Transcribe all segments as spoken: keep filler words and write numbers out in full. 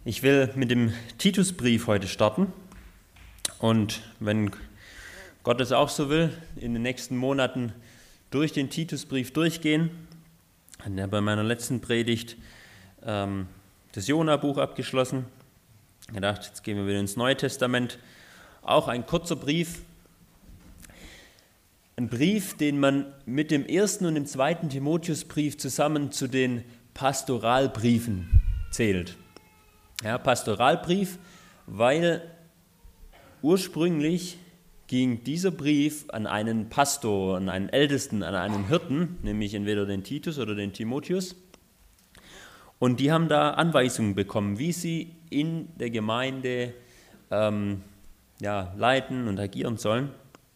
Ich will mit dem Titusbrief heute starten und wenn Gott es auch so will, in den nächsten Monaten durch den Titusbrief durchgehen. Ich habe bei meiner letzten Predigt ähm, das Jona-Buch abgeschlossen. Ich habe gedacht, jetzt gehen wir wieder ins Neue Testament. Auch ein kurzer Brief. Ein Brief, den man mit dem ersten und dem zweiten Timotheusbrief zusammen zu den Pastoralbriefen zählt. Ja, Pastoralbrief, weil ursprünglich ging dieser Brief an einen Pastor, an einen Ältesten, an einen Hirten, nämlich entweder den Titus oder den Timotheus. Und die haben da Anweisungen bekommen, wie sie in der Gemeinde ähm, ja, leiten und agieren sollen.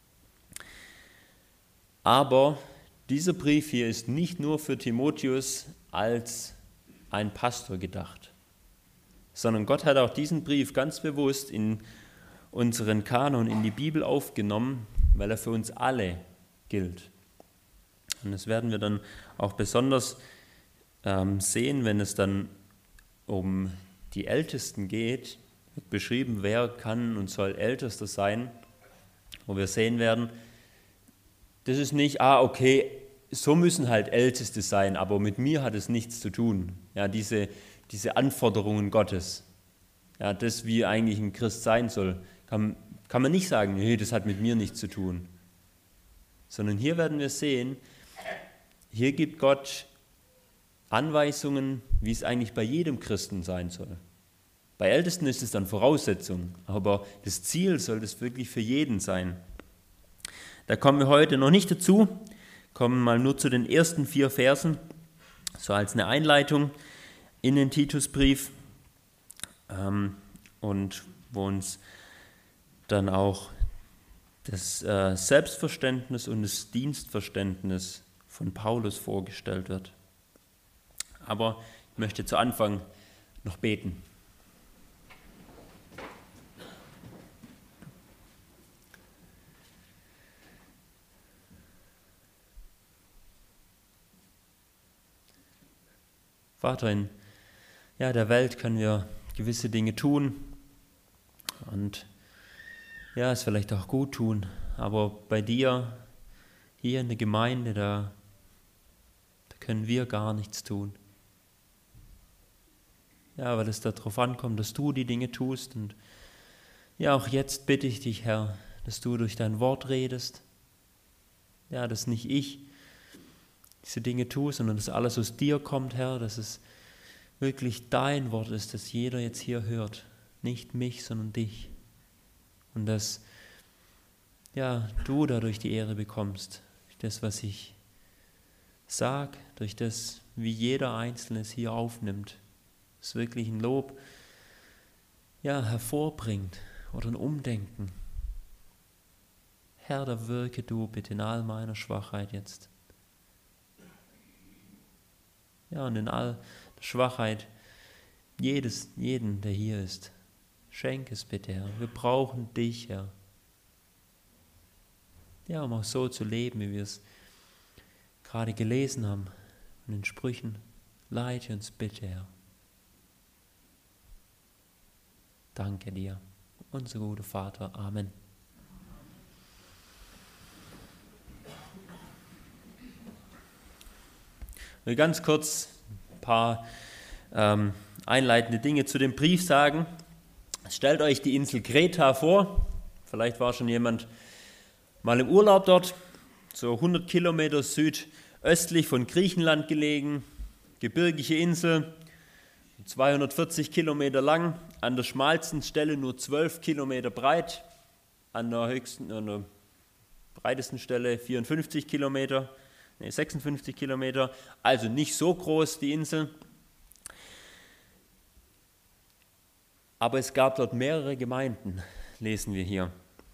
Aber dieser Brief hier ist nicht nur für Timotheus als ein Pastor gedacht, sondern Gott hat auch diesen Brief ganz bewusst in unseren Kanon, in die Bibel aufgenommen, weil er für uns alle gilt. Und das werden wir dann auch besonders ähm, sehen, wenn es dann um die Ältesten geht, wird beschrieben, wer kann und soll Ältester sein, wo wir sehen werden, das ist nicht, ah okay, so müssen halt Älteste sein, aber mit mir hat es nichts zu tun. Ja, diese diese Anforderungen Gottes, ja, das, wie eigentlich ein Christ sein soll, kann, kann man nicht sagen, nee, das hat mit mir nichts zu tun. Sondern hier werden wir sehen, hier gibt Gott Anweisungen, wie es eigentlich bei jedem Christen sein soll. Bei Ältesten ist es dann Voraussetzung, aber das Ziel soll das wirklich für jeden sein. Da kommen wir heute noch nicht dazu, kommen mal nur zu den ersten vier Versen, so als eine Einleitung in den Titusbrief ähm, und wo uns dann auch das äh, Selbstverständnis und das Dienstverständnis von Paulus vorgestellt wird. Aber ich möchte zu Anfang noch beten. Vater, in ja, der Welt können wir gewisse Dinge tun und ja, es vielleicht auch gut tun, aber bei dir, hier in der Gemeinde, da, da können wir gar nichts tun. Ja, weil es darauf ankommt, dass du die Dinge tust und ja, auch jetzt bitte ich dich, Herr, dass du durch dein Wort redest, ja, dass nicht ich diese Dinge tue, sondern dass alles aus dir kommt, Herr, dass es wirklich dein Wort ist, das jeder jetzt hier hört. Nicht mich, sondern dich. Und dass ja, du dadurch die Ehre bekommst. Durch das, was ich sage, durch das, wie jeder Einzelne es hier aufnimmt. Es wirklich ein Lob ja, hervorbringt oder ein Umdenken. Herr, da wirke du bitte in all meiner Schwachheit jetzt. Ja, und in all der Schwachheit jedes, jeden, der hier ist. Schenk es bitte, Herr. Wir brauchen dich, Herr. Ja, um auch so zu leben, wie wir es gerade gelesen haben in den Sprüchen. Leite uns bitte, Herr. Danke dir, unser guter Vater. Amen. Ich will ganz kurz ein paar ähm, einleitende Dinge zu dem Brief sagen. Stellt euch die Insel Kreta vor. Vielleicht war schon jemand mal im Urlaub dort. So hundert Kilometer südöstlich von Griechenland gelegen. Gebirgige Insel, zweihundertvierzig Kilometer lang. An der schmalsten Stelle nur zwölf Kilometer breit. An der höchsten, an der breitesten Stelle vierundfünfzig Kilometer. Nee, sechsundfünfzig Kilometer, also nicht so groß die Insel. Aber es gab dort mehrere Gemeinden, lesen wir hier.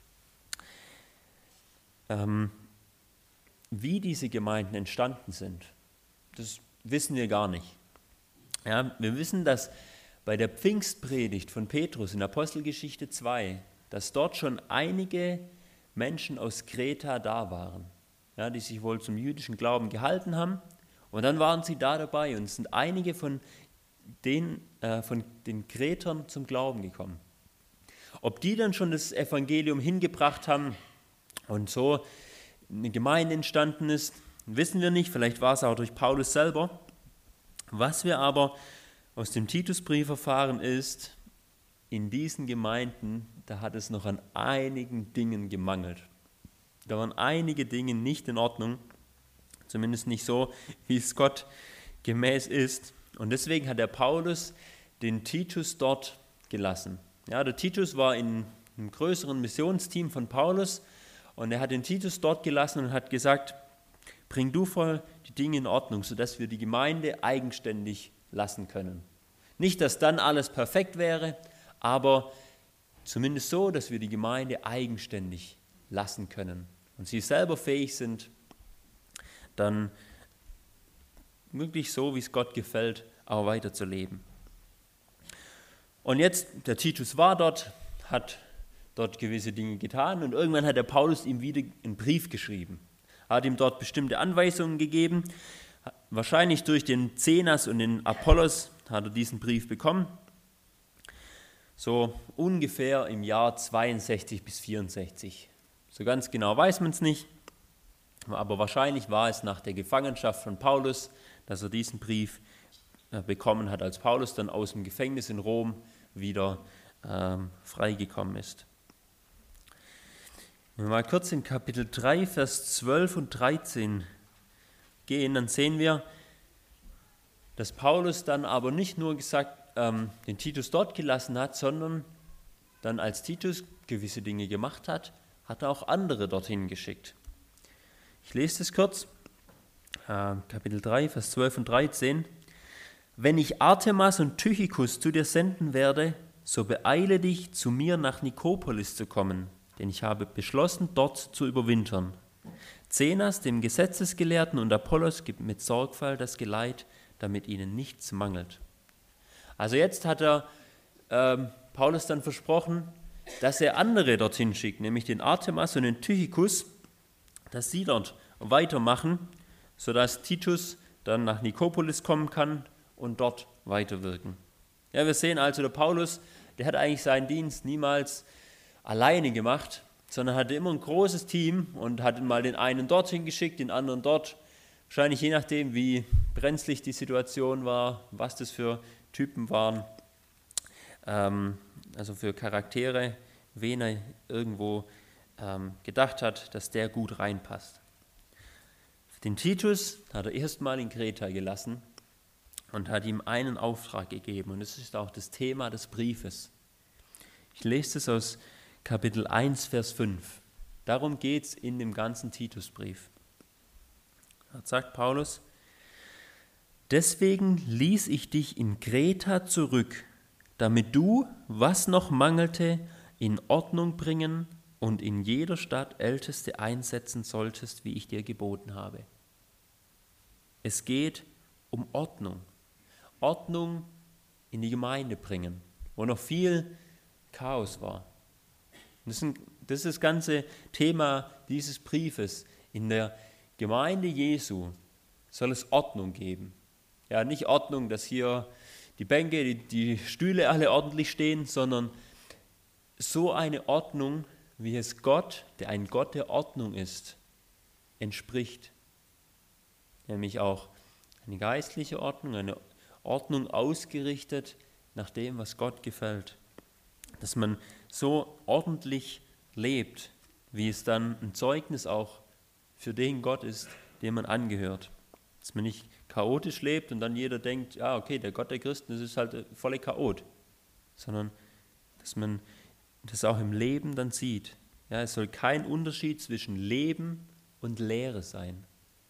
Ähm, wie diese Gemeinden entstanden sind, das wissen wir gar nicht. Ja, wir wissen, dass bei der Pfingstpredigt von Petrus in Apostelgeschichte zwei, dass dort schon einige Menschen aus Kreta da waren. Ja, die sich wohl zum jüdischen Glauben gehalten haben. Und dann waren sie da dabei und es sind einige von den, äh, von den Kretern zum Glauben gekommen. Ob die dann schon das Evangelium hingebracht haben und so eine Gemeinde entstanden ist, wissen wir nicht. Vielleicht war es auch durch Paulus selber. Was wir aber aus dem Titusbrief erfahren ist, in diesen Gemeinden, da hat es noch an einigen Dingen gemangelt. Da waren einige Dinge nicht in Ordnung, zumindest nicht so, wie es Gott gemäß ist. Und deswegen hat der Paulus den Titus dort gelassen. Ja, der Titus war in einem größeren Missionsteam von Paulus und er hat den Titus dort gelassen und hat gesagt, bring du voll die Dinge in Ordnung, sodass wir die Gemeinde eigenständig lassen können. Nicht, dass dann alles perfekt wäre, aber zumindest so, dass wir die Gemeinde eigenständig lassen können und sie selber fähig sind, dann wirklich so, wie es Gott gefällt, auch weiterzuleben. Und jetzt, der Titus war dort, hat dort gewisse Dinge getan und irgendwann hat der Paulus ihm wieder einen Brief geschrieben. Er hat ihm dort bestimmte Anweisungen gegeben. Wahrscheinlich durch den Zenas und den Apollos hat er diesen Brief bekommen. So ungefähr im Jahr zweiundsechzig bis vierundsechzig. So ganz genau weiß man es nicht, aber wahrscheinlich war es nach der Gefangenschaft von Paulus, dass er diesen Brief bekommen hat, als Paulus dann aus dem Gefängnis in Rom wieder ähm, freigekommen ist. Wenn wir mal kurz in Kapitel drei, Vers zwölf und dreizehn gehen, dann sehen wir, dass Paulus dann aber nicht nur gesagt, ähm, den Titus dort gelassen hat, sondern dann als Titus gewisse Dinge gemacht hat, hat er auch andere dorthin geschickt. Ich lese das kurz, äh, Kapitel drei, Vers zwölf und dreizehn. Wenn ich Artemas und Tychicus zu dir senden werde, so beeile dich, zu mir nach Nikopolis zu kommen, denn ich habe beschlossen, dort zu überwintern. Zenas, dem Gesetzesgelehrten, und Apollos gibt mit Sorgfalt das Geleit, damit ihnen nichts mangelt. Also jetzt hat er ähm, Paulus dann versprochen, dass er andere dorthin schickt, nämlich den Artemas und den Tychicus, dass sie dort weitermachen, sodass Titus dann nach Nikopolis kommen kann und dort weiterwirken. Ja, wir sehen also, der Paulus, der hat eigentlich seinen Dienst niemals alleine gemacht, sondern hatte immer ein großes Team und hat mal den einen dorthin geschickt, den anderen dort. Wahrscheinlich je nachdem, wie brenzlig die Situation war, was das für Typen waren, ähm, also für Charaktere, wen er irgendwo ähm, gedacht hat, dass der gut reinpasst. Den Titus hat er erstmal in Kreta gelassen und hat ihm einen Auftrag gegeben. Und das ist auch das Thema des Briefes. Ich lese es aus Kapitel eins, Vers fünf. Darum geht es in dem ganzen Titusbrief. Da sagt Paulus, deswegen ließ ich dich in Kreta zurück, damit du, was noch mangelte, in Ordnung bringen und in jeder Stadt Älteste einsetzen solltest, wie ich dir geboten habe. Es geht um Ordnung. Ordnung in die Gemeinde bringen, wo noch viel Chaos war. Das ist, das ist das ganze Thema dieses Briefes. In der Gemeinde Jesu soll es Ordnung geben. Ja, nicht Ordnung, dass hier die Bänke, die, die Stühle alle ordentlich stehen, sondern so eine Ordnung, wie es Gott, der ein Gott der Ordnung ist, entspricht. Nämlich auch eine geistliche Ordnung, eine Ordnung ausgerichtet nach dem, was Gott gefällt. Dass man so ordentlich lebt, wie es dann ein Zeugnis auch für den Gott ist, dem man angehört. Dass man nicht chaotisch lebt und dann jeder denkt, ja okay, der Gott der Christen, das ist halt volle Chaot. Sondern dass man das auch im Leben dann sieht. Ja, es soll kein Unterschied zwischen Leben und Lehre sein.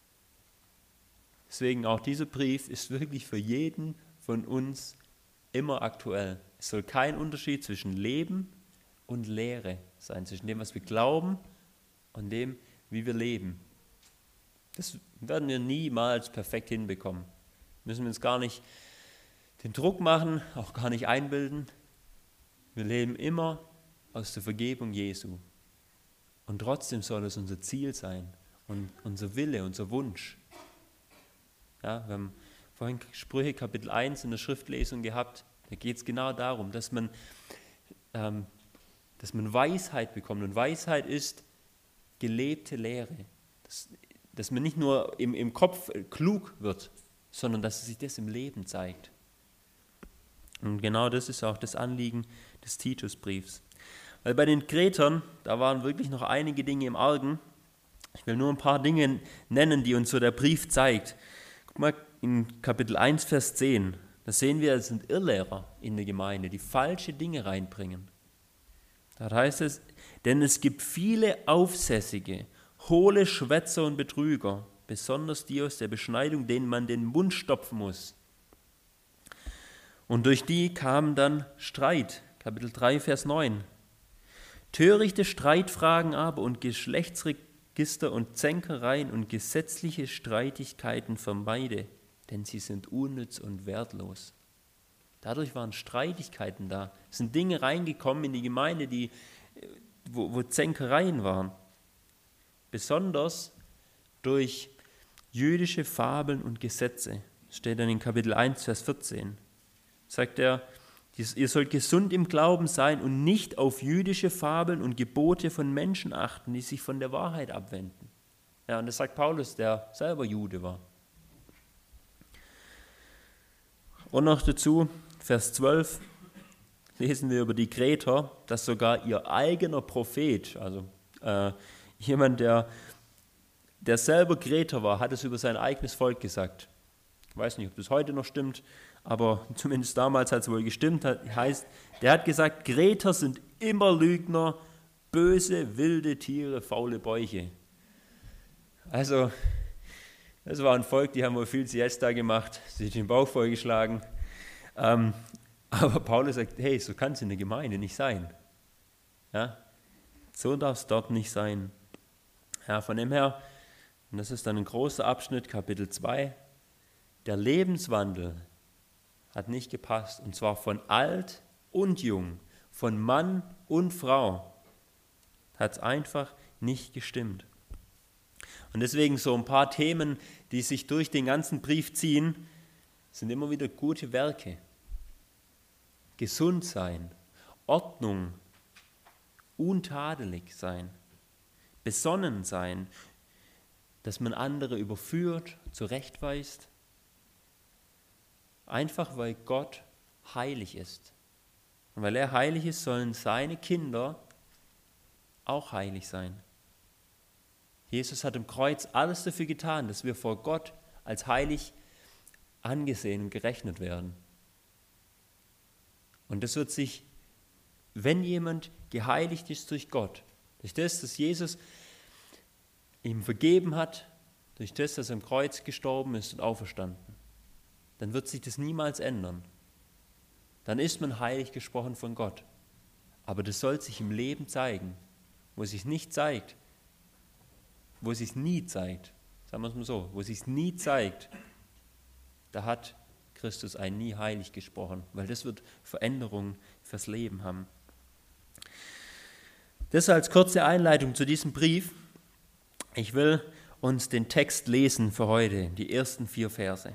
Deswegen auch dieser Brief ist wirklich für jeden von uns immer aktuell. Es soll kein Unterschied zwischen Leben und Lehre sein, zwischen dem, was wir glauben und dem, wie wir leben. Das werden wir niemals perfekt hinbekommen. Müssen wir uns gar nicht den Druck machen, auch gar nicht einbilden. Wir leben immer aus der Vergebung Jesu. Und trotzdem soll es unser Ziel sein und unser Wille, unser Wunsch. Ja, wir haben vorhin Sprüche Kapitel eins in der Schriftlesung gehabt. Da geht es genau darum, dass man, ähm, dass man Weisheit bekommt. Und Weisheit ist gelebte Lehre. Dass, dass man nicht nur im, im Kopf klug wird, sondern dass sich das im Leben zeigt. Und genau das ist auch das Anliegen des Titusbriefs. Weil bei den Kretern, da waren wirklich noch einige Dinge im Argen. Ich will nur ein paar Dinge nennen, die uns so der Brief zeigt. Guck mal, in Kapitel eins, Vers zehn, da sehen wir, es sind Irrlehrer in der Gemeinde, die falsche Dinge reinbringen. Da heißt es, denn es gibt viele Aufsässige, hohle Schwätzer und Betrüger, besonders die aus der Beschneidung, denen man den Mund stopfen muss. Und durch die kam dann Streit, Kapitel drei, Vers neun. Törichte Streitfragen aber und Geschlechtsregister und Zänkereien und gesetzliche Streitigkeiten vermeide, denn sie sind unnütz und wertlos. Dadurch waren Streitigkeiten da. Es sind Dinge reingekommen in die Gemeinde, die, wo, wo Zänkereien waren. Besonders durch jüdische Fabeln und Gesetze. Das steht dann in Kapitel eins, Vers vierzehn. Sagt er, ihr sollt gesund im Glauben sein und nicht auf jüdische Fabeln und Gebote von Menschen achten, die sich von der Wahrheit abwenden. Ja, und das sagt Paulus, der selber Jude war. Und noch dazu, Vers zwölf, lesen wir über die Kreter, dass sogar ihr eigener Prophet, also äh, jemand, der, der selber Kreter war, hat es über sein eigenes Volk gesagt. Ich weiß nicht, ob das heute noch stimmt, aber zumindest damals hat es wohl gestimmt. Heißt, der hat gesagt, Kreter sind immer Lügner, böse, wilde Tiere, faule Bäuche. Also, das war ein Volk, die haben wohl viel Siesta gemacht, sich den Bauch vollgeschlagen. Ähm, aber Paulus sagt, hey, so kann es in der Gemeinde nicht sein. Ja? So darf es dort nicht sein. Ja, von dem her, und das ist dann ein großer Abschnitt, Kapitel zwei, der Lebenswandel hat nicht gepasst, und zwar von alt und jung, von Mann und Frau, hat es einfach nicht gestimmt. Und deswegen so ein paar Themen, die sich durch den ganzen Brief ziehen, sind immer wieder gute Werke. Gesund sein, Ordnung, untadelig sein, besonnen sein, dass man andere überführt, zurechtweist, einfach weil Gott heilig ist. Und weil er heilig ist, sollen seine Kinder auch heilig sein. Jesus hat am Kreuz alles dafür getan, dass wir vor Gott als heilig angesehen und gerechnet werden. Und das wird sich, wenn jemand geheiligt ist durch Gott, durch das, dass Jesus ihm vergeben hat, durch das, dass er am Kreuz gestorben ist und auferstanden, dann wird sich das niemals ändern. Dann ist man heilig gesprochen von Gott. Aber das soll sich im Leben zeigen. Wo es sich nicht zeigt, wo es sich nie zeigt, sagen wir es mal so, wo es sich nie zeigt, da hat Christus einen nie heilig gesprochen, weil das wird Veränderung fürs Leben haben. Das als kurze Einleitung zu diesem Brief. Ich will uns den Text lesen für heute, die ersten vier Verse.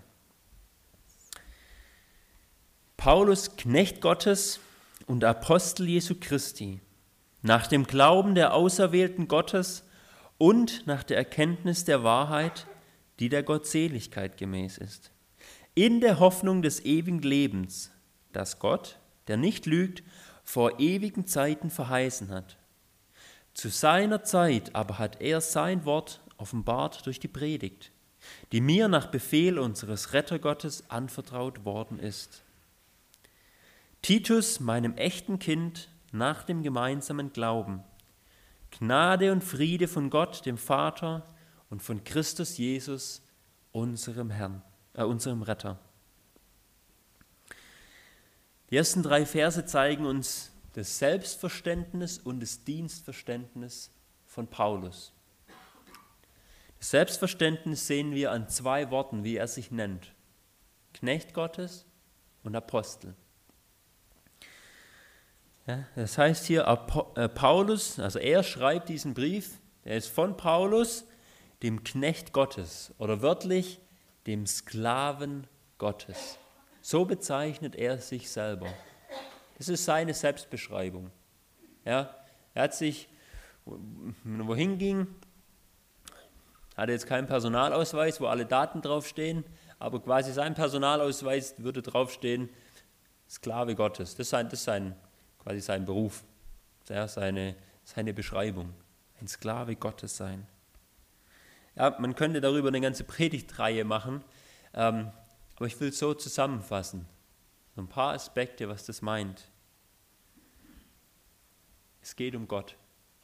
Paulus, Knecht Gottes und Apostel Jesu Christi, nach dem Glauben der Auserwählten Gottes und nach der Erkenntnis der Wahrheit, die der Gottseligkeit gemäß ist, in der Hoffnung des ewigen Lebens, das Gott, der nicht lügt, vor ewigen Zeiten verheißen hat. Zu seiner Zeit aber hat er sein Wort offenbart durch die Predigt, die mir nach Befehl unseres Rettergottes anvertraut worden ist. Titus, meinem echten Kind, nach dem gemeinsamen Glauben, Gnade und Friede von Gott, dem Vater, und von Christus Jesus, unserem Herrn, äh, unserem Retter. Die ersten drei Verse zeigen uns das Selbstverständnis und das Dienstverständnis von Paulus. Das Selbstverständnis sehen wir an zwei Worten, wie er sich nennt: Knecht Gottes und Apostel. Ja, das heißt hier, Paulus, also er schreibt diesen Brief, der ist von Paulus, dem Knecht Gottes, oder wörtlich dem Sklaven Gottes. So bezeichnet er sich selber. Das ist seine Selbstbeschreibung. Ja, er hat sich, wohin ging, hatte jetzt keinen Personalausweis, wo alle Daten draufstehen, aber quasi sein Personalausweis würde draufstehen, Sklave Gottes. Das ist sein, das ist sein, quasi sein Beruf, ja, seine, seine Beschreibung. Ein Sklave Gottes sein. Ja, man könnte darüber eine ganze Predigtreihe machen, ähm, aber ich will es so zusammenfassen. So ein paar Aspekte, was das meint. Es geht um Gott.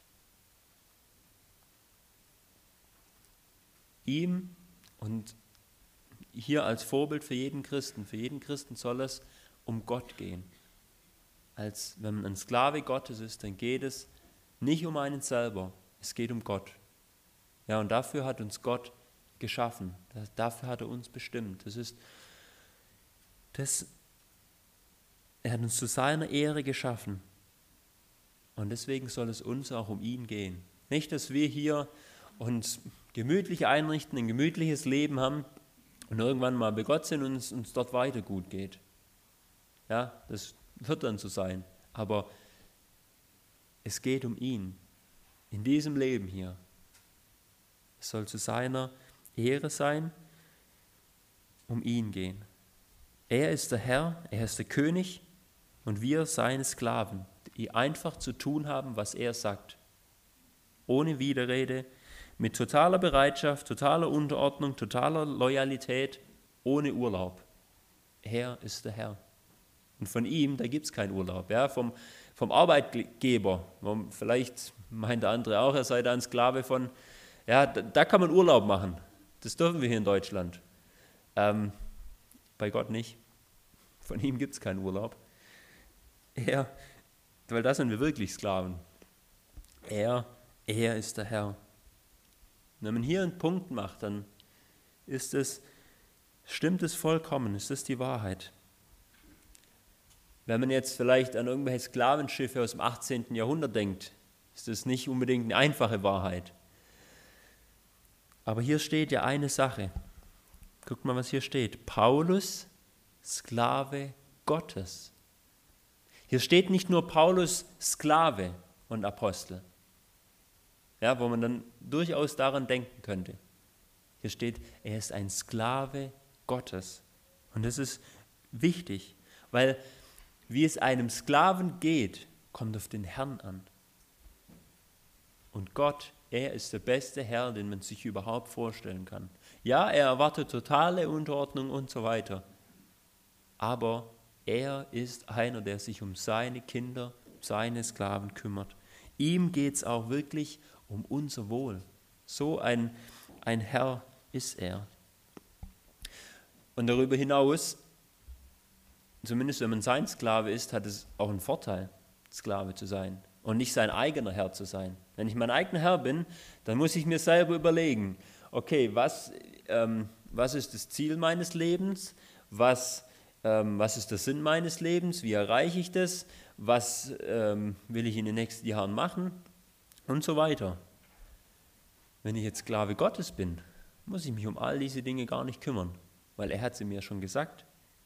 Ihm und hier als Vorbild für jeden Christen, für jeden Christen soll es um Gott gehen. Als wenn man ein Sklave Gottes ist, dann geht es nicht um einen selber, es geht um Gott. Ja, und dafür hat uns Gott geschaffen, das, dafür hat er uns bestimmt. Das ist, das, er hat uns zu seiner Ehre geschaffen. Und deswegen soll es uns auch um ihn gehen. Nicht, dass wir hier uns gemütlich einrichten, ein gemütliches Leben haben und irgendwann mal bei Gott sind und es uns dort weiter gut geht. Ja, das wird dann so sein. Aber es geht um ihn. In diesem Leben hier. Es soll zu seiner Ehre sein, um ihn gehen. Er ist der Herr, er ist der König und wir seine Sklaven, die einfach zu tun haben, was er sagt. Ohne Widerrede, mit totaler Bereitschaft, totaler Unterordnung, totaler Loyalität, ohne Urlaub. Er ist der Herr. Und von ihm, da gibt es keinen Urlaub. Ja, vom, vom Arbeitgeber, vielleicht meint der andere auch, er sei da ein Sklave von, ja, da, da kann man Urlaub machen. Das dürfen wir hier in Deutschland. Ähm, bei Gott nicht. Von ihm gibt es keinen Urlaub. Er, weil da sind wir wirklich Sklaven. Er, er ist der Herr. Und wenn man hier einen Punkt macht, dann ist es, stimmt es vollkommen, ist das die Wahrheit. Wenn man jetzt vielleicht an irgendwelche Sklavenschiffe aus dem achtzehnten Jahrhundert denkt, ist das nicht unbedingt eine einfache Wahrheit. Aber hier steht ja eine Sache. Guckt mal, was hier steht. Paulus, Sklave Gottes. Hier steht nicht nur Paulus, Sklave und Apostel. Ja, wo man dann durchaus daran denken könnte. Hier steht, er ist ein Sklave Gottes. Und das ist wichtig, weil wie es einem Sklaven geht, kommt auf den Herrn an. Und Gott, er ist der beste Herr, den man sich überhaupt vorstellen kann. Ja, er erwartet totale Unterordnung und so weiter. Aber er ist einer, der sich um seine Kinder, seine Sklaven kümmert. Ihm geht es auch wirklich um unser Wohl. So ein, ein Herr ist er. Und darüber hinaus, zumindest wenn man sein Sklave ist, hat es auch einen Vorteil, Sklave zu sein und nicht sein eigener Herr zu sein. Wenn ich mein eigener Herr bin, dann muss ich mir selber überlegen, okay, was, ähm, was ist das Ziel meines Lebens? Was, ähm, was ist der Sinn meines Lebens? Wie erreiche ich das? Was ähm, will ich in den nächsten Jahren machen? Und so weiter. Wenn ich jetzt Sklave Gottes bin, muss ich mich um all diese Dinge gar nicht kümmern, weil er hat sie mir schon gesagt.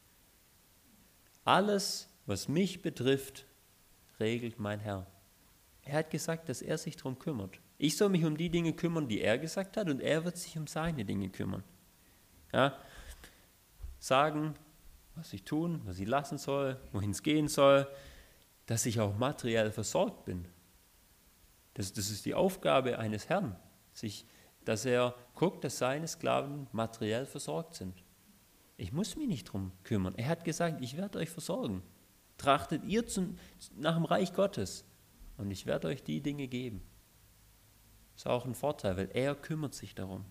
Alles, was mich betrifft, regelt mein Herr. Er hat gesagt, dass er sich darum kümmert. Ich soll mich um die Dinge kümmern, die er gesagt hat, und er wird sich um seine Dinge kümmern. Ja? Sagen, was ich tun, was ich lassen soll, wohin es gehen soll, dass ich auch materiell versorgt bin. Das, das ist die Aufgabe eines Herrn, sich, dass er guckt, dass seine Sklaven materiell versorgt sind. Ich muss mich nicht drum kümmern. Er hat gesagt, ich werde euch versorgen. Trachtet ihr zum, nach dem Reich Gottes und ich werde euch die Dinge geben. Das ist auch ein Vorteil, weil er kümmert sich darum.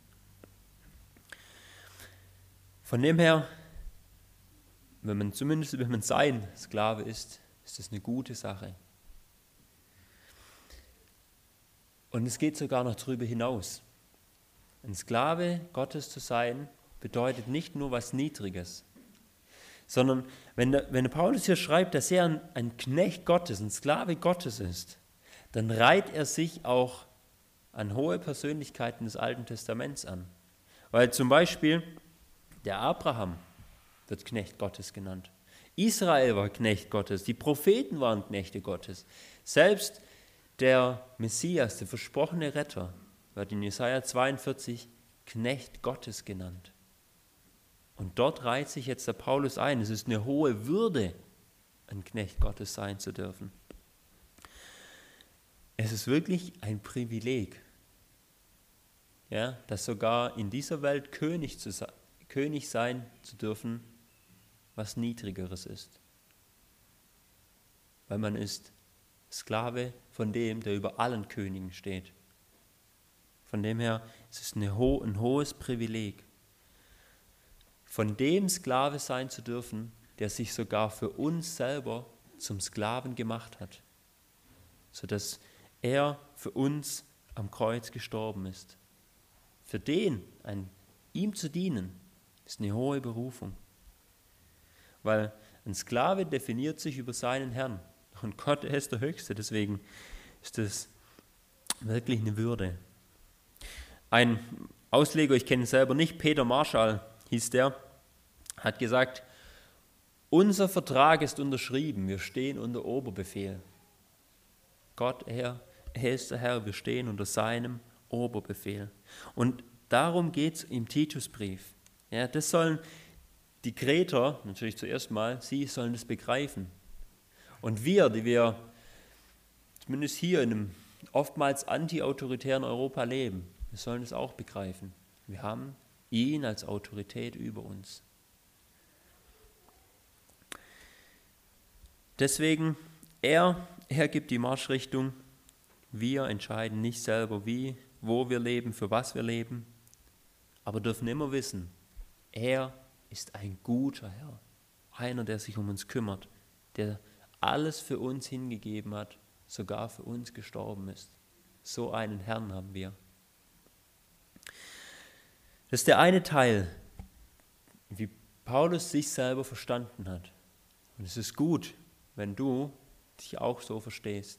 Von dem her, wenn man zumindest wenn man sein Sklave ist, ist das eine gute Sache. Und es geht sogar noch darüber hinaus. Ein Sklave Gottes zu sein, bedeutet nicht nur was Niedriges, sondern wenn der, wenn der Paulus hier schreibt, dass er ein, ein Knecht Gottes, ein Sklave Gottes ist, dann reiht er sich auch an hohe Persönlichkeiten des Alten Testaments an. Weil zum Beispiel der Abraham, wird Knecht Gottes genannt. Israel war Knecht Gottes, die Propheten waren Knechte Gottes. Selbst der Messias, der versprochene Retter, wird in Jesaja zweiundvierzig Knecht Gottes genannt. Und dort reiht sich jetzt der Paulus ein. Es ist eine hohe Würde, ein Knecht Gottes sein zu dürfen. Es ist wirklich ein Privileg, ja, dass sogar in dieser Welt König, zu, König sein zu dürfen, was Niedrigeres ist. Weil man ist Sklave von dem, der über allen Königen steht. Von dem her ist es eine ho- ein hohes Privileg, von dem Sklave sein zu dürfen, der sich sogar für uns selber zum Sklaven gemacht hat, sodass er für uns am Kreuz gestorben ist. Für den, ein, ihm zu dienen, ist eine hohe Berufung. Weil ein Sklave definiert sich über seinen Herrn und Gott, er ist der Höchste, deswegen ist das wirklich eine Würde. Ein Ausleger, ich kenne ihn selber nicht, Peter Marschall hieß der, hat gesagt, unser Vertrag ist unterschrieben, wir stehen unter Oberbefehl. Gott, er, er ist der Herr, wir stehen unter seinem Oberbefehl. Und darum geht es im Titusbrief. Ja, das sollen die Kreter, natürlich zuerst mal, sie sollen das begreifen. Und wir, die wir zumindest hier in einem oftmals anti-autoritären Europa leben, wir sollen es auch begreifen. Wir haben ihn als Autorität über uns. Deswegen, er, er gibt die Marschrichtung. Wir entscheiden nicht selber, wie, wo wir leben, für was wir leben, aber dürfen immer wissen, er ist ein guter Herr, einer, der sich um uns kümmert, der alles für uns hingegeben hat, sogar für uns gestorben ist. So einen Herrn haben wir. Das ist der eine Teil, wie Paulus sich selber verstanden hat. Und es ist gut, wenn du dich auch so verstehst.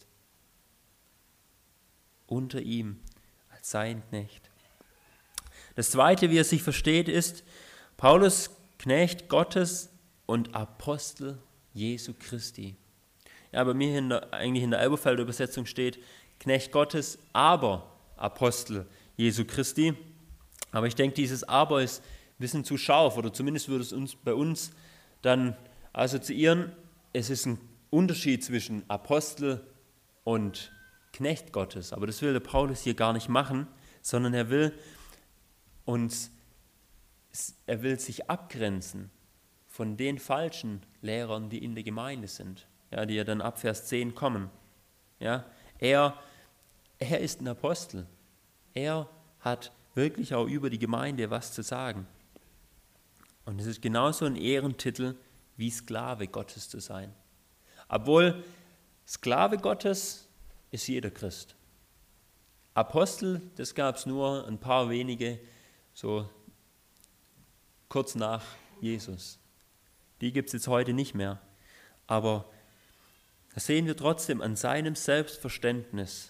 Unter ihm, als sein Knecht. Das Zweite, wie er sich versteht, ist Paulus, Knecht Gottes und Apostel Jesu Christi. Ja, bei mir in der, eigentlich in der Elberfelder Übersetzung steht Knecht Gottes, aber Apostel Jesu Christi. Aber ich denke, dieses Aber ist ein bisschen zu scharf, oder zumindest würde es uns bei uns dann assoziieren, es ist ein Unterschied zwischen Apostel und Knecht Gottes. Aber das will der Paulus hier gar nicht machen, sondern er will uns, er will sich abgrenzen von den falschen Lehrern, die in der Gemeinde sind, ja, die ja dann ab Vers zehn kommen. Ja, er, er ist ein Apostel. Er hat wirklich auch über die Gemeinde was zu sagen. Und es ist genauso ein Ehrentitel, wie Sklave Gottes zu sein. Obwohl Sklave Gottes ist jeder Christ. Apostel, das gab es nur ein paar wenige, so kurz nach Jesus. Die gibt es jetzt heute nicht mehr. Aber da sehen wir trotzdem an seinem Selbstverständnis,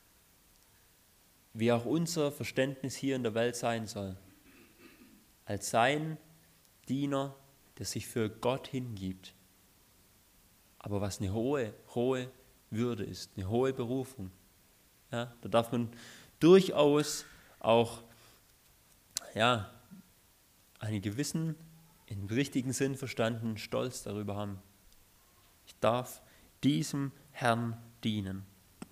wie auch unser Verständnis hier in der Welt sein soll. Als sein Diener, der sich für Gott hingibt. Aber was eine hohe, hohe Würde ist, eine hohe Berufung. Ja, da darf man durchaus auch ja, einen gewissen, im richtigen Sinn verstanden, Stolz darüber haben. Ich darf diesem Herrn dienen.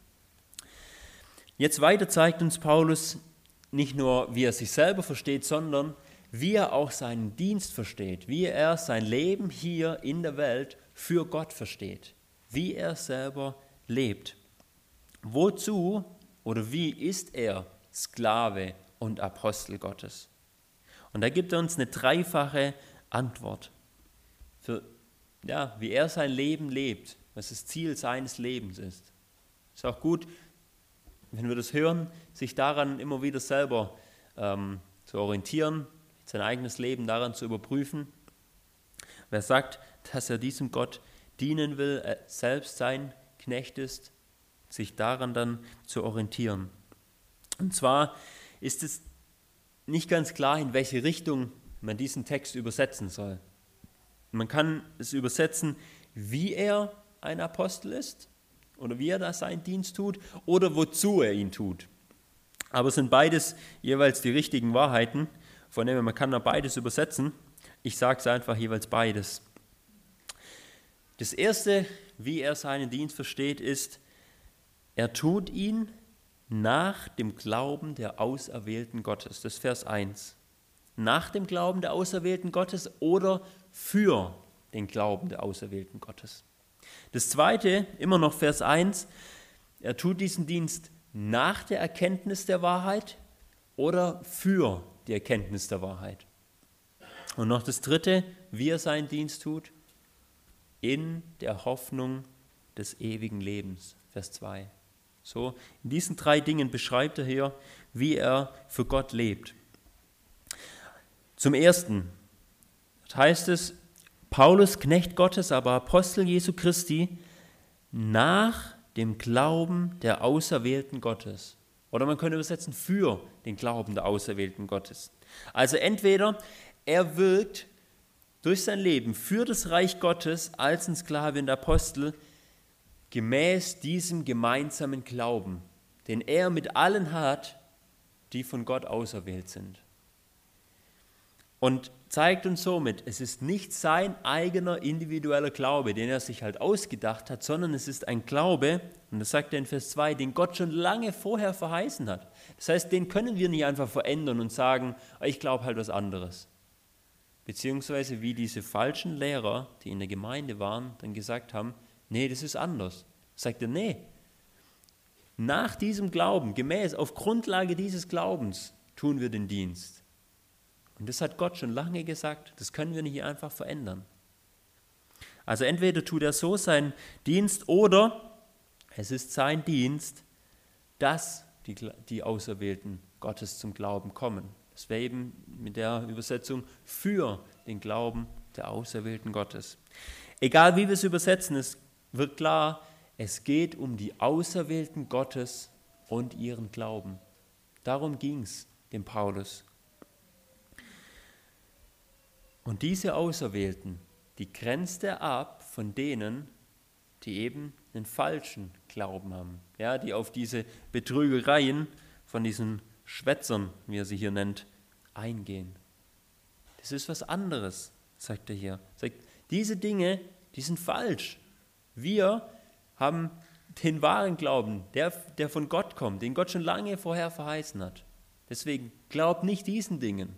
Jetzt weiter zeigt uns Paulus nicht nur, wie er sich selber versteht, sondern wie er auch seinen Dienst versteht, wie er sein Leben hier in der Welt für Gott versteht, wie er selber lebt. Wozu oder wie ist er Sklave und Apostel Gottes? Und da gibt er uns eine dreifache Antwort für, ja, wie er sein Leben lebt, was das Ziel seines Lebens ist. Ist auch gut, wenn wir das hören, sich daran immer wieder selber ähm, zu orientieren, sein eigenes Leben daran zu überprüfen. Wer sagt, dass er diesem Gott dienen will, er selbst sein Knecht ist, sich daran dann zu orientieren. Und zwar ist es nicht ganz klar, in welche Richtung man diesen Text übersetzen soll. Man kann es übersetzen, wie er ein Apostel ist oder wie er da seinen Dienst tut oder wozu er ihn tut. Aber es sind beides jeweils die richtigen Wahrheiten, von dem her, man kann da beides übersetzen. Ich sage es einfach jeweils beides. Das Erste, wie er seinen Dienst versteht, ist, er tut ihn nach dem Glauben der Auserwählten Gottes. Das ist Vers eins. Nach dem Glauben der Auserwählten Gottes oder für den Glauben der Auserwählten Gottes. Das Zweite, immer noch Vers eins, er tut diesen Dienst nach der Erkenntnis der Wahrheit oder für die Erkenntnis der Wahrheit. Und noch das Dritte, wie er seinen Dienst tut, in der Hoffnung des ewigen Lebens. Vers zwei. So, in diesen drei Dingen beschreibt er hier, wie er für Gott lebt. Zum Ersten heißt es, Paulus, Knecht Gottes, aber Apostel Jesu Christi, nach dem Glauben der Auserwählten Gottes. Oder man könnte übersetzen, für den Glauben der Auserwählten Gottes. Also entweder er wirkt durch sein Leben für das Reich Gottes als ein Sklave und Apostel gemäß diesem gemeinsamen Glauben, den er mit allen hat, die von Gott auserwählt sind. Und zeigt uns somit, es ist nicht sein eigener individueller Glaube, den er sich halt ausgedacht hat, sondern es ist ein Glaube, und das sagt er in Vers zwei, den Gott schon lange vorher verheißen hat. Das heißt, den können wir nicht einfach verändern und sagen, ich glaube halt was anderes. Beziehungsweise wie diese falschen Lehrer, die in der Gemeinde waren, dann gesagt haben, nee, das ist anders. Sagt er, nee, nach diesem Glauben, gemäß, auf Grundlage dieses Glaubens tun wir den Dienst. Und das hat Gott schon lange gesagt, das können wir nicht einfach verändern. Also entweder tut er so seinen Dienst oder es ist sein Dienst, dass die, die Auserwählten Gottes zum Glauben kommen. Das wäre eben mit der Übersetzung für den Glauben der Auserwählten Gottes. Egal wie wir es übersetzen, es wird klar, es geht um die Auserwählten Gottes und ihren Glauben. Darum ging es dem Paulus. Und diese Auserwählten, die grenzt er ab von denen, die eben einen falschen Glauben haben, ja, die auf diese Betrügereien von diesen Schwätzern, wie er sie hier nennt, eingehen. Das ist was anderes, sagt er hier. Er sagt, diese Dinge, die sind falsch. Wir haben den wahren Glauben, der, der von Gott kommt, den Gott schon lange vorher verheißen hat. Deswegen glaubt nicht diesen Dingen.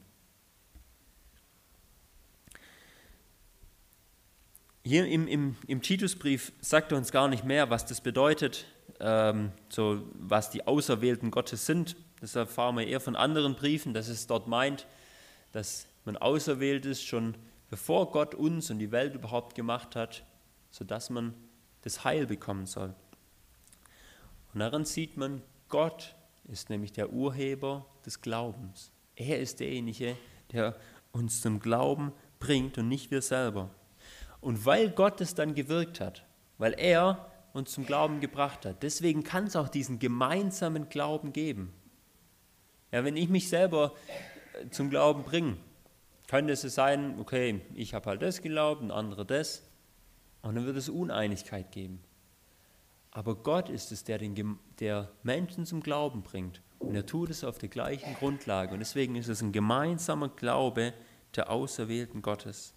Hier im, im, im Titusbrief sagt er uns gar nicht mehr, was das bedeutet, ähm, so, was die Auserwählten Gottes sind. Das erfahren wir eher von anderen Briefen, dass es dort meint, dass man auserwählt ist, schon bevor Gott uns und die Welt überhaupt gemacht hat, sodass man das Heil bekommen soll. Und daran sieht man, Gott ist nämlich der Urheber des Glaubens. Er ist derjenige, der uns zum Glauben bringt und nicht wir selber. Und weil Gott es dann gewirkt hat, weil er uns zum Glauben gebracht hat, deswegen kann es auch diesen gemeinsamen Glauben geben. Ja, wenn ich mich selber zum Glauben bringe, könnte es sein, okay, ich habe halt das geglaubt, ein anderer das, und dann wird es Uneinigkeit geben. Aber Gott ist es, der, den, der Menschen zum Glauben bringt, und er tut es auf der gleichen Grundlage, und deswegen ist es ein gemeinsamer Glaube der Auserwählten Gottes.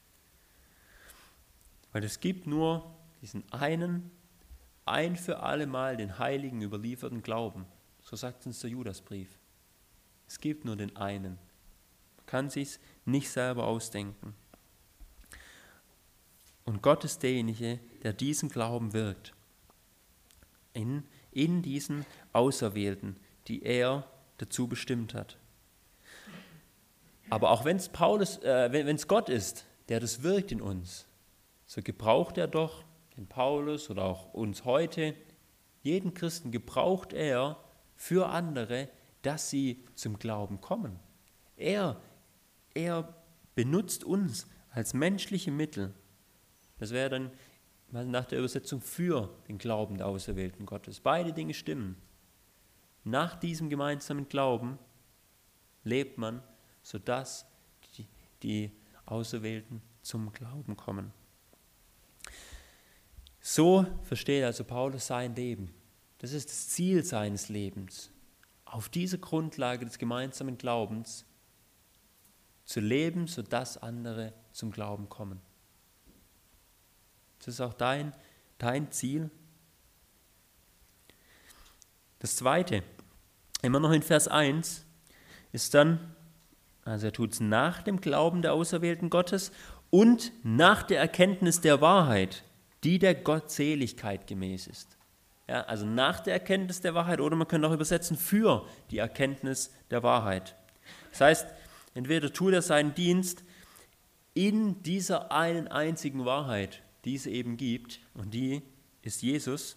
Weil es gibt nur diesen einen, ein für alle Mal den Heiligen überlieferten Glauben. So sagt uns der Judasbrief. Es gibt nur den einen. Man kann es sich nicht selber ausdenken. Und Gott ist derjenige, der diesen Glauben wirkt. In, in diesen Auserwählten, die er dazu bestimmt hat. Aber auch wenn es Paulus, äh, wenn es Gott ist, der das wirkt in uns, so gebraucht er doch den Paulus oder auch uns heute, jeden Christen gebraucht er für andere, dass sie zum Glauben kommen. Er, er benutzt uns als menschliche Mittel. Das wäre dann nach der Übersetzung für den Glauben der Auserwählten Gottes. Beide Dinge stimmen. Nach diesem gemeinsamen Glauben lebt man, sodass die, die Auserwählten zum Glauben kommen. So versteht also Paulus sein Leben. Das ist das Ziel seines Lebens. Auf dieser Grundlage des gemeinsamen Glaubens zu leben, sodass andere zum Glauben kommen. Das ist auch dein, dein Ziel. Das Zweite, immer noch in Vers eins, ist dann, also er tut es nach dem Glauben der Auserwählten Gottes und nach der Erkenntnis der Wahrheit, die der Gottseligkeit gemäß ist. Ja, also nach der Erkenntnis der Wahrheit, oder man könnte auch übersetzen, für die Erkenntnis der Wahrheit. Das heißt, entweder tut er seinen Dienst in dieser einen einzigen Wahrheit, die es eben gibt, und die ist Jesus,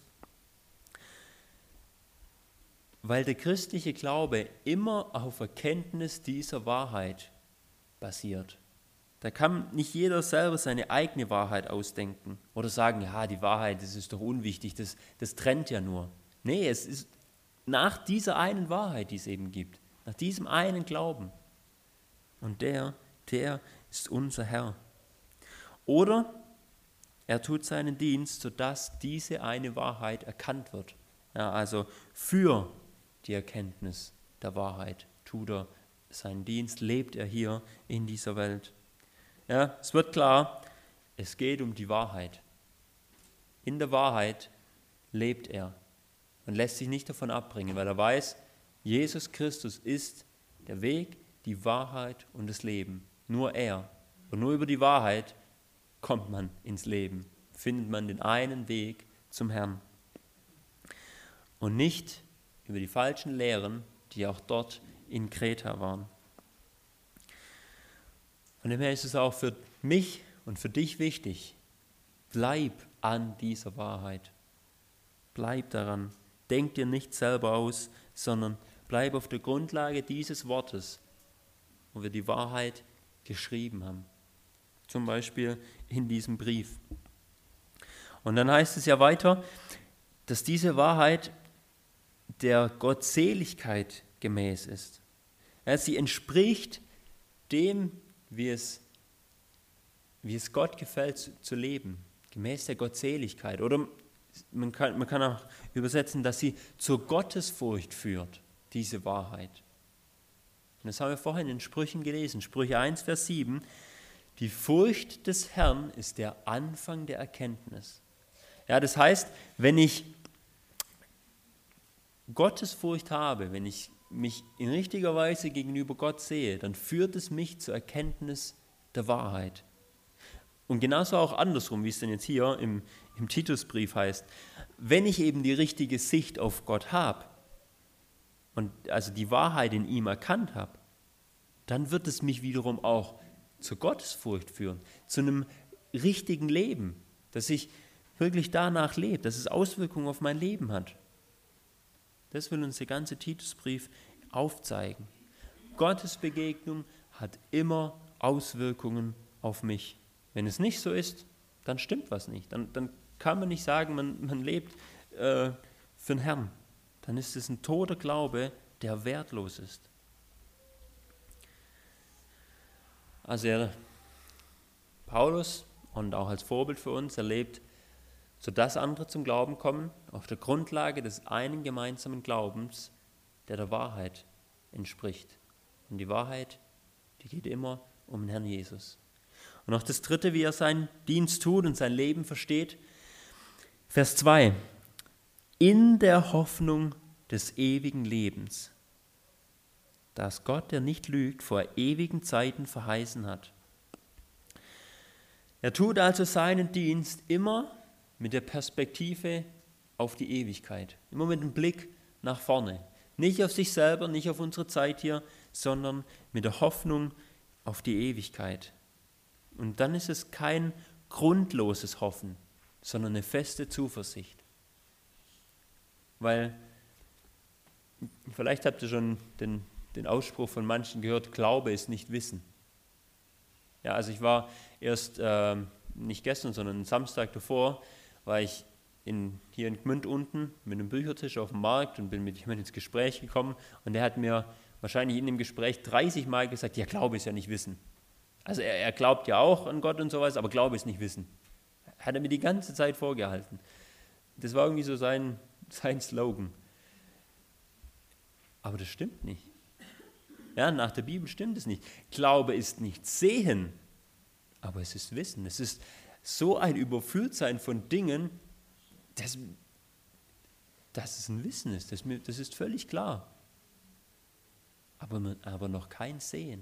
weil der christliche Glaube immer auf Erkenntnis dieser Wahrheit basiert. Da kann nicht jeder selber seine eigene Wahrheit ausdenken oder sagen, ja, die Wahrheit, das ist doch unwichtig, das, das trennt ja nur. Nee, es ist nach dieser einen Wahrheit, die es eben gibt, nach diesem einen Glauben. Und der, der ist unser Herr. Oder er tut seinen Dienst, sodass diese eine Wahrheit erkannt wird. Ja, also für die Erkenntnis der Wahrheit tut er seinen Dienst, lebt er hier in dieser Welt. Ja, es wird klar, es geht um die Wahrheit. In der Wahrheit lebt er und lässt sich nicht davon abbringen, weil er weiß, Jesus Christus ist der Weg, die Wahrheit und das Leben. Nur er. Und nur über die Wahrheit kommt man ins Leben, findet man den einen Weg zum Herrn. Und nicht über die falschen Lehren, die auch dort in Kreta waren. Von dem her ist es auch für mich und für dich wichtig, bleib an dieser Wahrheit. Bleib daran. Denk dir nicht selber aus, sondern bleib auf der Grundlage dieses Wortes, wo wir die Wahrheit geschrieben haben. Zum Beispiel in diesem Brief. Und dann heißt es ja weiter, dass diese Wahrheit der Gottseligkeit gemäß ist. Ja, sie entspricht dem, wie es, wie es Gott gefällt zu, zu leben, gemäß der Gottseligkeit. Oder man kann, man kann auch übersetzen, dass sie zur Gottesfurcht führt, diese Wahrheit. Und das haben wir vorhin in Sprüchen gelesen, Sprüche eins, Vers sieben. Die Furcht des Herrn ist der Anfang der Erkenntnis. Ja, das heißt, wenn ich Gottesfurcht habe, wenn ich mich in richtiger Weise gegenüber Gott sehe, dann führt es mich zur Erkenntnis der Wahrheit. Und genauso auch andersrum, wie es denn jetzt hier im, im Titusbrief heißt. Wenn ich eben die richtige Sicht auf Gott habe und also die Wahrheit in ihm erkannt habe, dann wird es mich wiederum auch zur Gottesfurcht führen, zu einem richtigen Leben, dass ich wirklich danach lebe, dass es Auswirkungen auf mein Leben hat. Das will uns der ganze Titusbrief aufzeigen. Gottes Begegnung hat immer Auswirkungen auf mich. Wenn es nicht so ist, dann stimmt was nicht. Dann, dann kann man nicht sagen, man, man lebt äh, für den Herrn. Dann ist es ein toter Glaube, der wertlos ist. Also er, Paulus, und auch als Vorbild für uns, er lebt, sodass andere zum Glauben kommen, auf der Grundlage des einen gemeinsamen Glaubens, der der Wahrheit entspricht. Und die Wahrheit, die geht immer um den Herrn Jesus. Und auch das Dritte, wie er seinen Dienst tut und sein Leben versteht. Vers zwei. In der Hoffnung des ewigen Lebens, das Gott, der nicht lügt, vor ewigen Zeiten verheißen hat. Er tut also seinen Dienst immer mit der Perspektive auf die Ewigkeit, immer mit dem Blick nach vorne. Nicht auf sich selber, nicht auf unsere Zeit hier, sondern mit der Hoffnung auf die Ewigkeit. Und dann ist es kein grundloses Hoffen, sondern eine feste Zuversicht. Weil, vielleicht habt ihr schon den, den Ausspruch von manchen gehört, Glaube ist nicht Wissen. Ja, also ich war erst, äh, nicht gestern, sondern am Samstag davor, war ich in, hier in Gmünd unten mit einem Büchertisch auf dem Markt und bin mit jemandem ins Gespräch gekommen und der hat mir wahrscheinlich in dem Gespräch dreißig Mal gesagt, ja, Glaube ist ja nicht Wissen. Also er, er glaubt ja auch an Gott und sowas, aber Glaube ist nicht Wissen. Hat er mir die ganze Zeit vorgehalten. Das war irgendwie so sein, sein Slogan. Aber das stimmt nicht. Ja, nach der Bibel stimmt es nicht. Glaube ist nicht Sehen, aber es ist Wissen. Es ist so ein Überfülltsein von Dingen, dass, dass es ein Wissen ist. Das, das ist völlig klar. Aber, aber noch kein Sehen.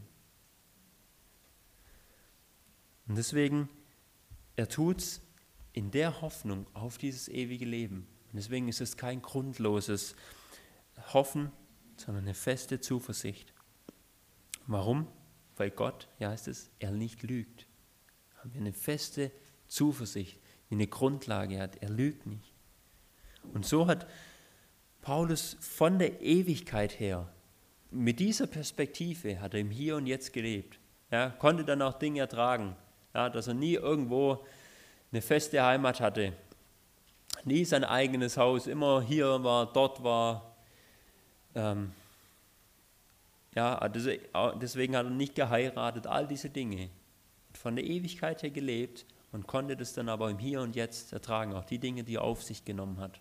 Und deswegen, er tut es in der Hoffnung auf dieses ewige Leben. Und deswegen ist es kein grundloses Hoffen, sondern eine feste Zuversicht. Warum? Weil Gott, ja heißt es, er nicht lügt. Haben wir eine feste Zuversicht, die eine Grundlage hat. Er lügt nicht. Und so hat Paulus von der Ewigkeit her, mit dieser Perspektive hat er im Hier und Jetzt gelebt. Ja, konnte dann auch Dinge ertragen, ja, dass er nie irgendwo eine feste Heimat hatte, nie sein eigenes Haus, immer hier war, dort war. Ähm, ja, deswegen hat er nicht geheiratet, all diese Dinge. Hat von der Ewigkeit her gelebt und konnte das dann aber im Hier und Jetzt ertragen, auch die Dinge, die er auf sich genommen hat.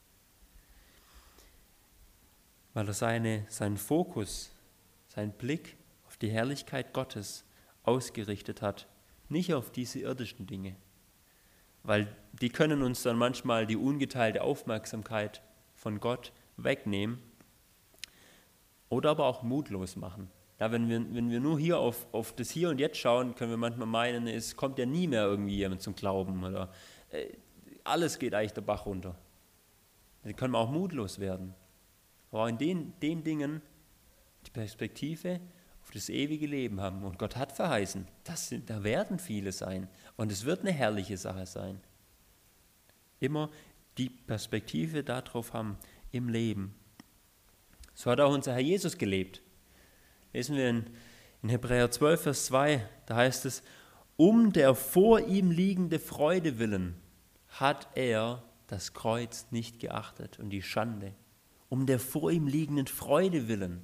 Weil er seine, seinen Fokus, seinen Blick auf die Herrlichkeit Gottes ausgerichtet hat, nicht auf diese irdischen Dinge. Weil die können uns dann manchmal die ungeteilte Aufmerksamkeit von Gott wegnehmen oder aber auch mutlos machen. Ja, wenn wir, wenn wir nur hier auf, auf das Hier und Jetzt schauen, können wir manchmal meinen, es kommt ja nie mehr irgendwie jemand zum Glauben oder äh, alles geht eigentlich der Bach runter. Dann können wir auch mutlos werden. Aber in den, den Dingen die Perspektive auf das ewige Leben haben. Und Gott hat verheißen, das sind, da werden viele sein. Und es wird eine herrliche Sache sein. Immer die Perspektive darauf haben im Leben. So hat auch unser Herr Jesus gelebt. Lesen wir in, in Hebräer zwölf, Vers zwei, da heißt es, um der vor ihm liegende Freude willen hat er das Kreuz nicht geachtet und die Schande. Um der vor ihm liegenden Freude willen.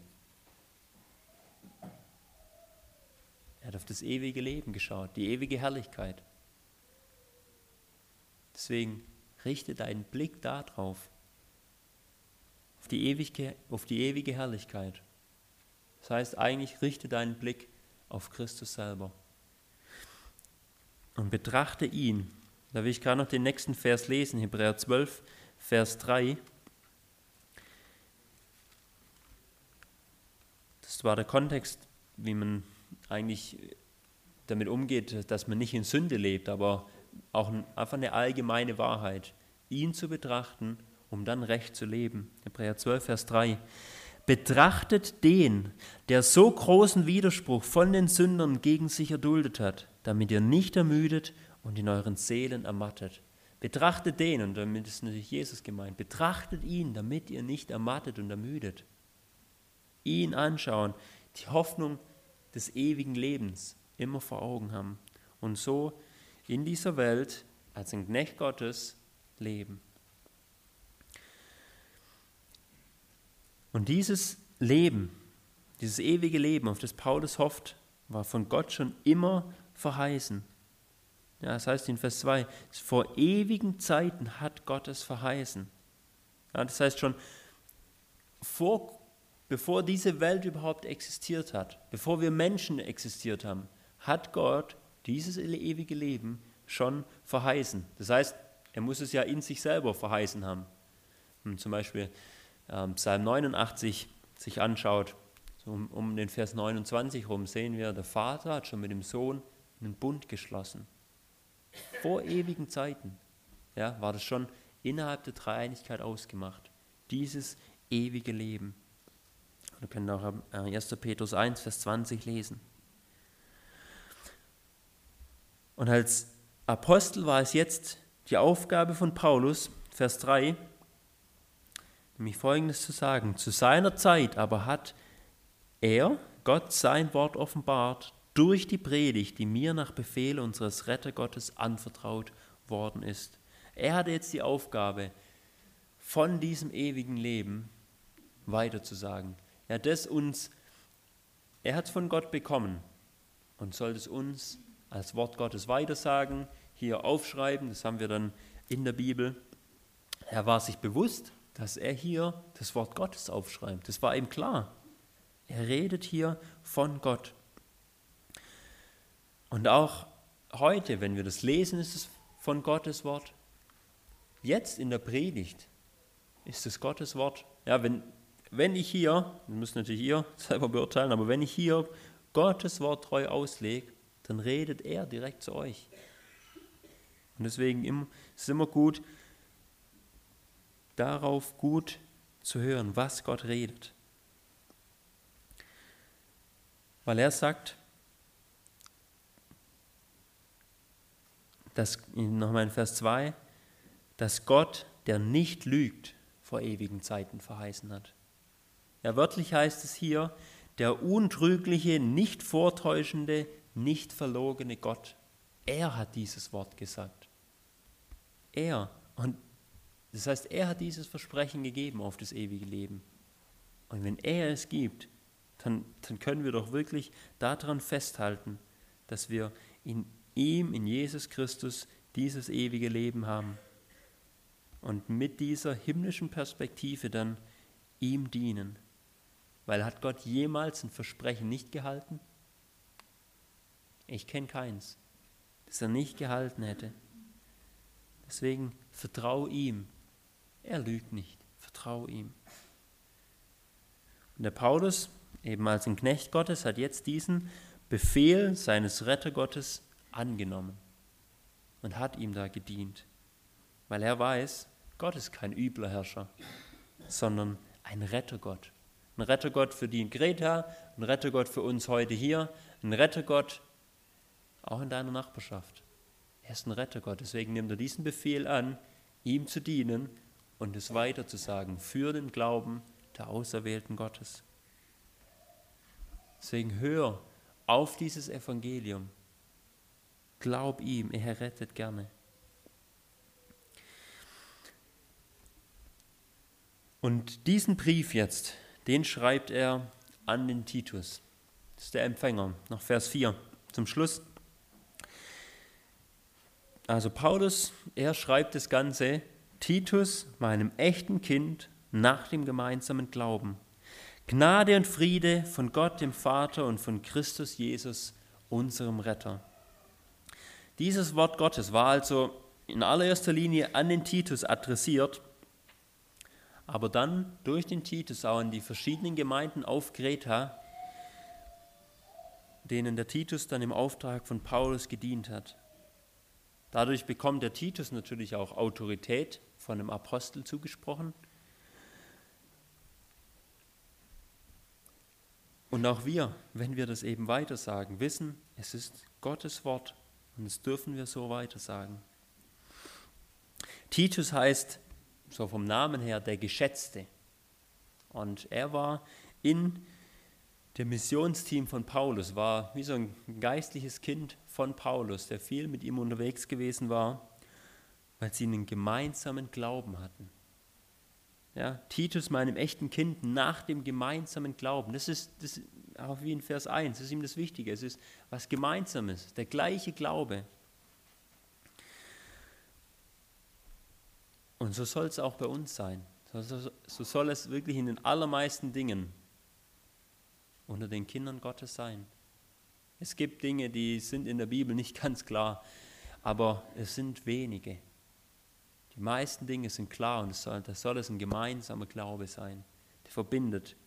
Er hat auf das ewige Leben geschaut, die ewige Herrlichkeit. Deswegen richte deinen Blick darauf, auf die ewige, auf die ewige Herrlichkeit. Das heißt eigentlich, richte deinen Blick auf Christus selber und betrachte ihn. Da will ich gerade noch den nächsten Vers lesen, Hebräer zwölf, Vers drei. Das war der Kontext, wie man eigentlich damit umgeht, dass man nicht in Sünde lebt, aber auch einfach eine allgemeine Wahrheit, ihn zu betrachten, um dann recht zu leben. Hebräer zwölf, Vers drei. Betrachtet den, der so großen Widerspruch von den Sündern gegen sich erduldet hat, damit ihr nicht ermüdet und in euren Seelen ermattet. Betrachtet den, und damit ist natürlich Jesus gemeint, betrachtet ihn, damit ihr nicht ermattet und ermüdet. Ihn anschauen, die Hoffnung des ewigen Lebens immer vor Augen haben und so in dieser Welt als ein Knecht Gottes leben. Und dieses Leben, dieses ewige Leben, auf das Paulus hofft, war von Gott schon immer verheißen. Ja, das heißt in Vers zwei, vor ewigen Zeiten hat Gott es verheißen. Ja, das heißt schon, vor, bevor diese Welt überhaupt existiert hat, bevor wir Menschen existiert haben, hat Gott dieses ewige Leben schon verheißen. Das heißt, er muss es ja in sich selber verheißen haben. Und zum Beispiel ähm, Psalm neunundachtzig sich anschaut, so um, um den Vers neunundzwanzig rum sehen wir, der Vater hat schon mit dem Sohn einen Bund geschlossen. Vor ewigen Zeiten ja, war das schon innerhalb der Dreieinigkeit ausgemacht. Dieses ewige Leben. Wir können auch erster Petrus eins, Vers zwanzig lesen. Und als Apostel war es jetzt die Aufgabe von Paulus, Vers drei, nämlich Folgendes zu sagen. Zu seiner Zeit aber hat er, Gott, sein Wort offenbart durch die Predigt, die mir nach Befehl unseres Rettergottes anvertraut worden ist. Er hatte jetzt die Aufgabe, von diesem ewigen Leben weiterzusagen. Ja, das uns, er hat es von Gott bekommen. und soll es uns als Wort Gottes weitersagen, hier aufschreiben. Das haben wir dann in der Bibel. Er war sich bewusst, dass er hier das Wort Gottes aufschreibt. Das war ihm klar. Er redet hier von Gott. Und auch heute, wenn wir das lesen, ist es von Gottes Wort. Jetzt in der Predigt ist es Gottes Wort. Ja, wenn, wenn ich hier, das müsst natürlich ihr selber beurteilen, aber wenn ich hier Gottes Wort treu auslege, dann redet er direkt zu euch. Und deswegen ist es immer gut, darauf gut zu hören, was Gott redet. Weil er sagt, dass, nochmal in Vers zwei, dass Gott, der nicht lügt, vor ewigen Zeiten verheißen hat. Ja, wörtlich heißt es hier, der untrügliche, nicht vortäuschende, nicht verlogene Gott. Er hat dieses Wort gesagt. Er. Und das heißt, er hat dieses Versprechen gegeben auf das ewige Leben. Und wenn er es gibt, dann, dann können wir doch wirklich daran festhalten, dass wir in ihm, in Jesus Christus, dieses ewige Leben haben. Und mit dieser himmlischen Perspektive dann ihm dienen. Weil hat Gott jemals ein Versprechen nicht gehalten? Ich kenne keins, das er nicht gehalten hätte. Deswegen vertrau ihm. Er lügt nicht. Vertrau ihm. Und der Paulus, eben als ein Knecht Gottes, hat jetzt diesen Befehl seines Rettergottes angenommen und hat ihm da gedient. Weil er weiß, Gott ist kein übler Herrscher, sondern ein Rettergott. Ein Rettergott für die in Kreta, ein Rettergott für uns heute hier, ein Rettergott auch in deiner Nachbarschaft. Er ist ein Rettergott, deswegen nimmt er diesen Befehl an, ihm zu dienen und es weiterzusagen für den Glauben der Auserwählten Gottes. Deswegen hör auf dieses Evangelium. Glaub ihm, er rettet gerne. Und diesen Brief jetzt, den schreibt er an den Titus. Das ist der Empfänger, nach Vers vier, zum Schluss. Also Paulus, er schreibt das Ganze, Titus, meinem echten Kind, nach dem gemeinsamen Glauben. Gnade und Friede von Gott, dem Vater und von Christus Jesus, unserem Retter. Dieses Wort Gottes war also in allererster Linie an den Titus adressiert, aber dann durch den Titus auch an die verschiedenen Gemeinden auf Kreta, denen der Titus dann im Auftrag von Paulus gedient hat. Dadurch bekommt der Titus natürlich auch Autorität von dem Apostel zugesprochen. Und auch wir, wenn wir das eben weitersagen, wissen, es ist Gottes Wort und das dürfen wir so weitersagen. Titus heißt, so vom Namen her, der Geschätzte. Und er war in dem Missionsteam von Paulus, war wie so ein geistliches Kind von Paulus, der viel mit ihm unterwegs gewesen war, weil sie einen gemeinsamen Glauben hatten. Ja, Titus, meinem echten Kind, nach dem gemeinsamen Glauben. Das ist, das, auch wie in Vers eins, das ist ihm das Wichtige. Es ist was Gemeinsames, der gleiche Glaube. Und so soll es auch bei uns sein. So, so, so soll es wirklich in den allermeisten Dingen unter den Kindern Gottes sein. Es gibt Dinge, die sind in der Bibel nicht ganz klar, aber es sind wenige. Die meisten Dinge sind klar und es soll, das soll es ein gemeinsamer Glaube sein, der verbindet.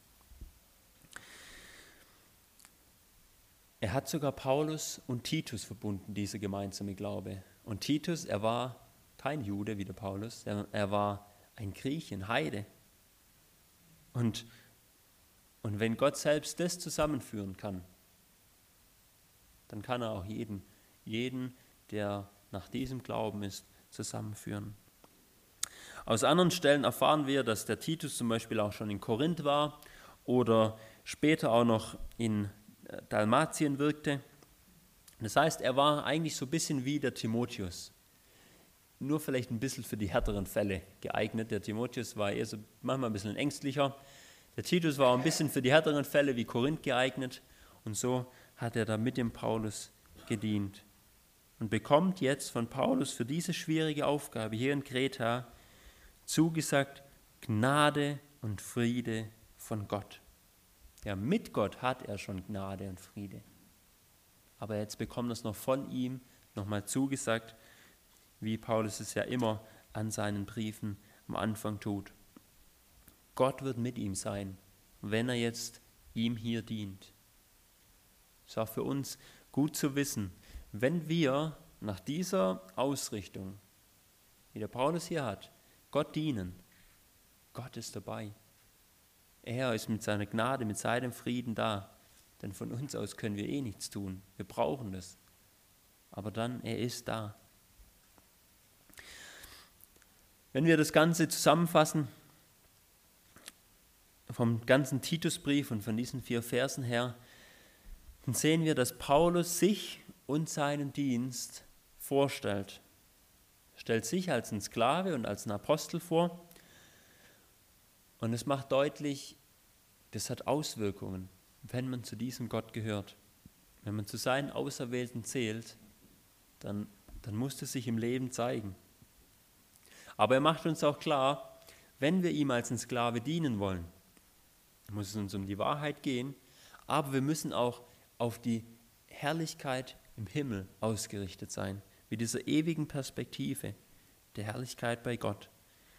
Er hat sogar Paulus und Titus verbunden, dieser gemeinsame Glaube. Und Titus, er war kein Jude wie der Paulus, er, er war ein Grieche, ein Heide. Und, und wenn Gott selbst das zusammenführen kann, dann kann er auch jeden, jeden, der nach diesem Glauben ist, zusammenführen. Aus anderen Stellen erfahren wir, dass der Titus zum Beispiel auch schon in Korinth war oder später auch noch in Dalmatien wirkte. Das heißt, er war eigentlich so ein bisschen wie der Timotheus. Nur vielleicht ein bisschen für die härteren Fälle geeignet. Der Timotheus war eher so manchmal ein bisschen ängstlicher. Der Titus war auch ein bisschen für die härteren Fälle wie Korinth geeignet. Und so hat er da mit dem Paulus gedient und bekommt jetzt von Paulus für diese schwierige Aufgabe hier in Kreta zugesagt Gnade und Friede von Gott. Ja, mit Gott hat er schon Gnade und Friede. Aber jetzt bekommt er es noch von ihm nochmal zugesagt, wie Paulus es ja immer an seinen Briefen am Anfang tut. Gott wird mit ihm sein, wenn er jetzt ihm hier dient. Es ist auch für uns gut zu wissen, wenn wir nach dieser Ausrichtung, die der Paulus hier hat, Gott dienen, Gott ist dabei. Er ist mit seiner Gnade, mit seinem Frieden da. Denn von uns aus können wir eh nichts tun. Wir brauchen das. Aber dann, er ist da. Wenn wir das Ganze zusammenfassen, vom ganzen Titusbrief und von diesen vier Versen her, dann sehen wir, dass Paulus sich und seinen Dienst vorstellt. Er stellt sich als ein Sklave und als ein Apostel vor. Und es macht deutlich, das hat Auswirkungen, wenn man zu diesem Gott gehört. Wenn man zu seinen Auserwählten zählt, dann, dann muss das sich im Leben zeigen. Aber er macht uns auch klar, wenn wir ihm als ein Sklave dienen wollen, muss es uns um die Wahrheit gehen, aber wir müssen auch auf die Herrlichkeit im Himmel ausgerichtet sein, mit dieser ewigen Perspektive der Herrlichkeit bei Gott.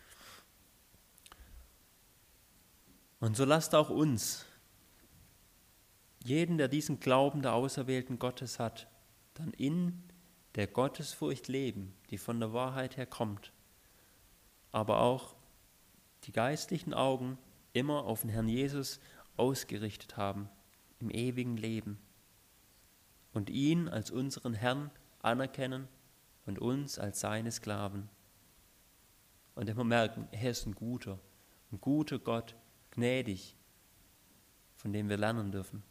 Und so lasst auch uns, jeden, der diesen Glauben der auserwählten Gottes hat, dann in der Gottesfurcht leben, die von der Wahrheit her kommt, aber auch die geistlichen Augen immer auf den Herrn Jesus ausgerichtet haben, im ewigen Leben und ihn als unseren Herrn anerkennen und uns als seine Sklaven. Und immer merken, er ist ein guter, ein guter Gott, gnädig, von dem wir lernen dürfen.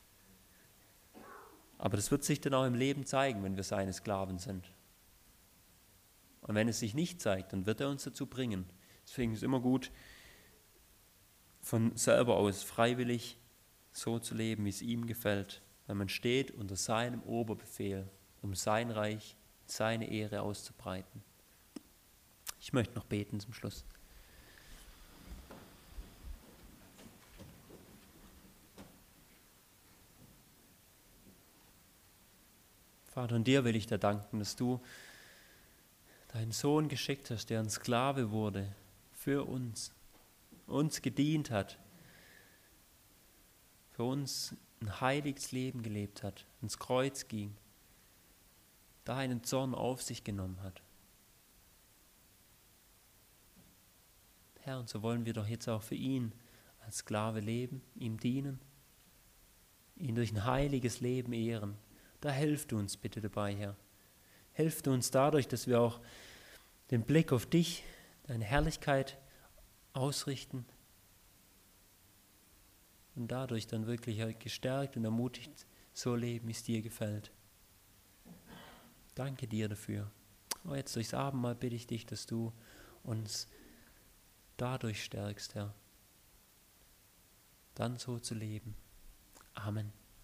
Aber das wird sich dann auch im Leben zeigen, wenn wir seine Sklaven sind. Und wenn es sich nicht zeigt, dann wird er uns dazu bringen. Deswegen ist es immer gut, von selber aus freiwillig so zu leben, wie es ihm gefällt, weil man steht unter seinem Oberbefehl, um sein Reich, seine Ehre auszubreiten. Ich möchte noch beten zum Schluss. Vater, und dir will ich dir danken, dass du deinen Sohn geschickt hast, der ein Sklave wurde für uns, uns gedient hat, für uns ein heiliges Leben gelebt hat, ins Kreuz ging, deinen Zorn auf sich genommen hat. Herr, und so wollen wir doch jetzt auch für ihn als Sklave leben, ihm dienen, ihn durch ein heiliges Leben ehren. Da hilf du uns bitte dabei, Herr. Hilf du uns dadurch, dass wir auch den Blick auf dich, deine Herrlichkeit ausrichten und dadurch dann wirklich gestärkt und ermutigt so leben, wie es dir gefällt. Danke dir dafür. Oh, jetzt durchs Abendmahl bitte ich dich, dass du uns dadurch stärkst, Herr, dann so zu leben. Amen.